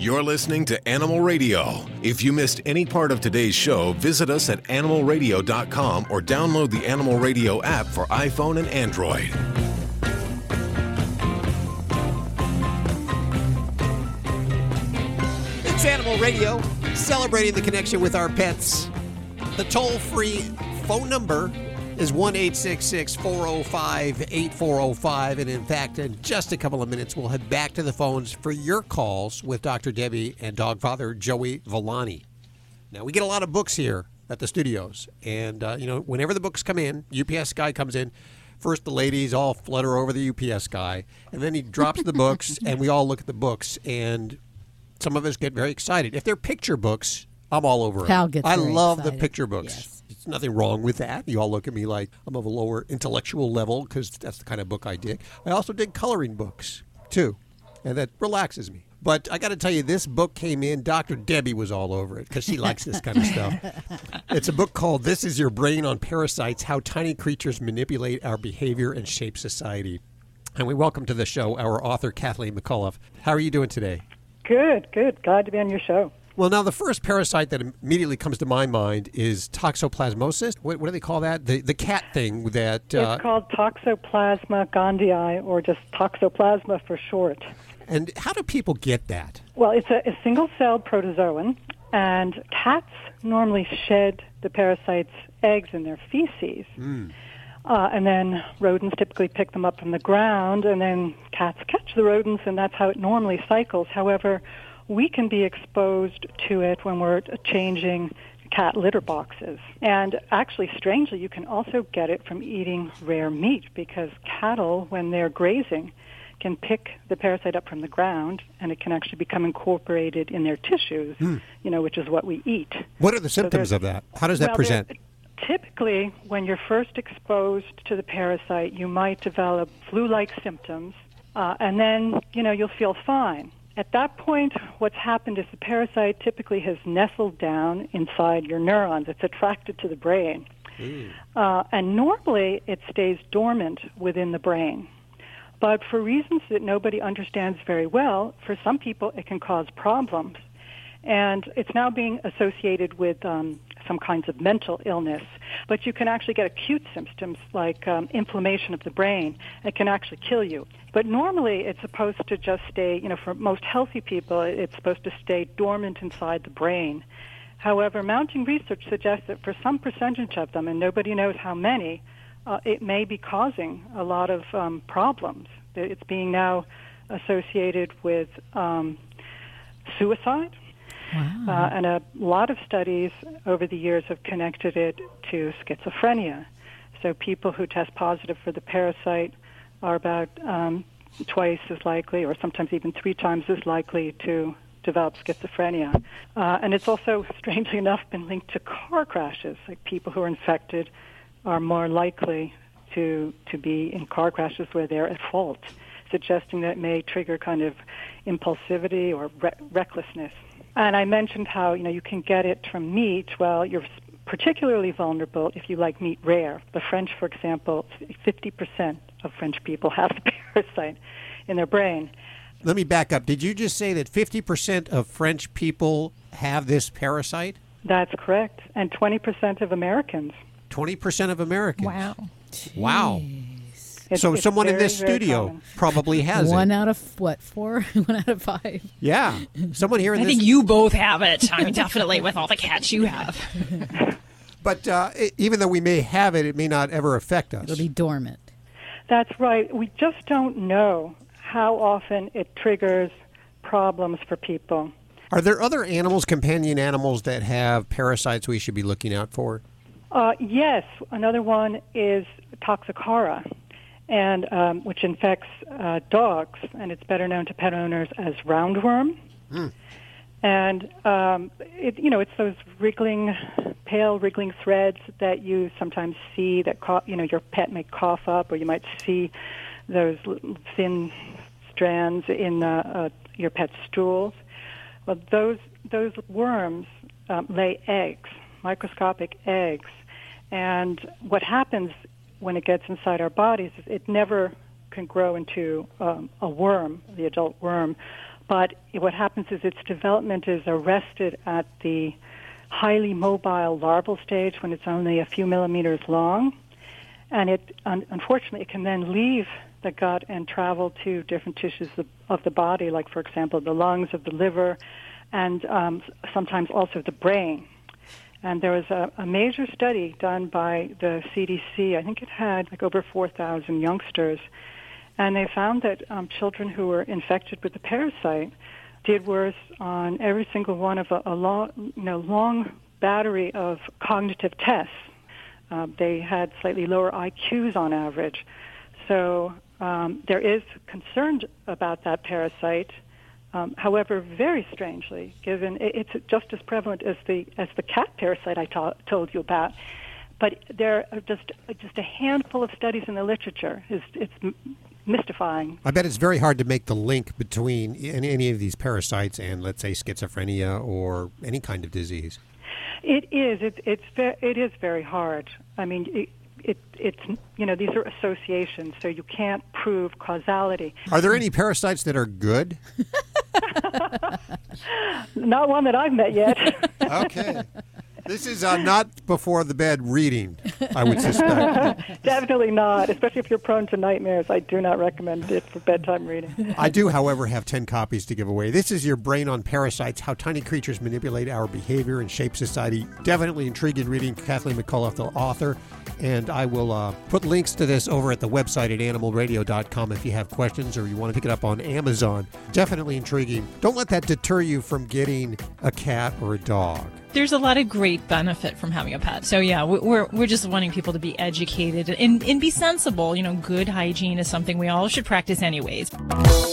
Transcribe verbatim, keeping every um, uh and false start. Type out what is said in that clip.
You're listening to Animal Radio. If you missed any part of today's show, visit us at animal radio dot com or download the Animal Radio app for iPhone and Android. It's Animal Radio, celebrating the connection with our pets. The toll-free phone number is one eight six six, four oh five, eight four oh five. And in fact, in just a couple of minutes, we'll head back to the phones for your calls with Doctor Debbie and dog father Joey Villani. Now, we get a lot of books here at the studios. And, uh, you know, whenever the books come in, U P S guy comes in. First, the ladies all flutter over the U P S guy. And then he drops the books, and we all look at the books. And some of us get very excited. If they're picture books, I'm all over it. Hal gets I very love excited. the picture books. Yes. There's nothing wrong with that. You all look at me like I'm of a lower intellectual level because that's the kind of book I dig. I also dig coloring books, too, and that relaxes me. But I got to tell you, this book came in. Doctor Debbie was all over it because she likes this kind of stuff. It's a book called This Is Your Brain on Parasites, How Tiny Creatures Manipulate Our Behavior and Shape Society. And we welcome to the show our author, Kathleen McCullough. How are you doing today? Good, good. Glad to be on your show. Well, now, the first parasite that immediately comes to my mind is toxoplasmosis. What, what do they call that? The the cat thing that... Uh, it's called Toxoplasma gondii, or just Toxoplasma for short. And how do people get that? Well, it's a, a single-celled protozoan, and cats normally shed the parasite's eggs in their feces. Mm. Uh, and then rodents typically pick them up from the ground, and then cats catch the rodents, and that's how it normally cycles. However, we can be exposed to it when we're changing cat litter boxes. And actually, strangely, you can also get it from eating rare meat, because cattle, when they're grazing, can pick the parasite up from the ground, and it can actually become incorporated in their tissues, mm. you know, which is what we eat. What are the symptoms so of that? How does that well, present? Typically, when you're first exposed to the parasite, you might develop flu-like symptoms, uh, and then, you know, you'll feel fine. At that point, what's happened is the parasite typically has nestled down inside your neurons. It's attracted to the brain. Mm. Uh, and normally, it stays dormant within the brain. But for reasons that nobody understands very well, for some people, it can cause problems. And it's now being associated with um, some kinds of mental illness. But you can actually get acute symptoms like um, inflammation of the brain. It can actually kill you. But normally it's supposed to just stay, you know, for most healthy people, it's supposed to stay dormant inside the brain. However, mounting research suggests that for some percentage of them, and nobody knows how many, uh, it may be causing a lot of um, problems. It's being now associated with um, suicide. Wow. Uh, and a lot of studies over the years have connected it to schizophrenia. So people who test positive for the parasite are about um, twice as likely, or sometimes even three times as likely to develop schizophrenia. Uh, and it's also, strangely enough, been linked to car crashes. Like people who are infected are more likely to to be in car crashes where they're at fault, suggesting that it may trigger kind of impulsivity or re- recklessness. And I mentioned how, you know, you can get it from meat. Well, you're particularly vulnerable if you like meat rare. The French, for example, fifty percent of French people have the parasite in their brain. Let me back up. Did you just say that fifty percent of French people have this parasite? That's correct. And twenty percent of Americans. twenty percent of Americans? Wow. Wow. It's, so it's someone very, in this studio common. probably has One it. out of, what, four? One out of five. Yeah. Someone here in I this... think you both have it. I mean, definitely with all the cats you have. But uh, it, even though we may have it, it may not ever affect us. It'll be dormant. That's right. We just don't know how often it triggers problems for people. Are there other animals, companion animals, that have parasites we should be looking out for? Uh, yes. Another one is Toxocara, and um, which infects uh, dogs, and it's better known to pet owners as roundworm. Mm. And um, it, you know, it's those wriggling, pale wriggling threads that you sometimes see that cough, you know, your pet may cough up, or you might see those thin strands in uh, uh, your pet's stools. Well, those those worms um, lay eggs, microscopic eggs, and what happens when it gets inside our bodies is it never can grow into um, a worm, the adult worm, but what happens is its development is arrested at the highly mobile larval stage when it's only a few millimeters long. And it, un- unfortunately, it can then leave the gut and travel to different tissues of, of the body, like, for example, the lungs, of the liver, and um, sometimes also the brain. And there was a, a major study done by the C D C. I think it had like over four thousand youngsters. And they found that um, children who were infected with the parasite did worse on every single one of a, a long, you know, long battery of cognitive tests. Uh, they had slightly lower I Qs on average. So um, there is concern about that parasite. Um, however, very strangely, given it, it's just as prevalent as the as the cat parasite I ta- told you about, but there are just just a handful of studies in the literature. It's, it's mystifying. I bet it's very hard to make the link between any, any of these parasites and, let's say, schizophrenia or any kind of disease. It is. It, it's ve- it is very hard. I mean, it, it it's you know these are associations, so you can't prove causality. Are there any parasites that are good? Not one that I've met yet. Okay. This is uh, not before the bed reading, I would suspect. Definitely not, especially if you're prone to nightmares. I do not recommend it for bedtime reading. I do, however, have ten copies to give away. This is your Brain on Parasites, How Tiny Creatures Manipulate Our Behavior and Shape Society. Definitely intriguing reading. Kathleen McCullough, the author. And I will uh, put links to this over at the website at animal radio dot com if you have questions or you want to pick it up on Amazon. Definitely intriguing. Don't let that deter you from getting a cat or a dog. There's a lot of great benefit from having a pet. So yeah, we're we're just wanting people to be educated and, and be sensible. You know, good hygiene is something we all should practice anyways.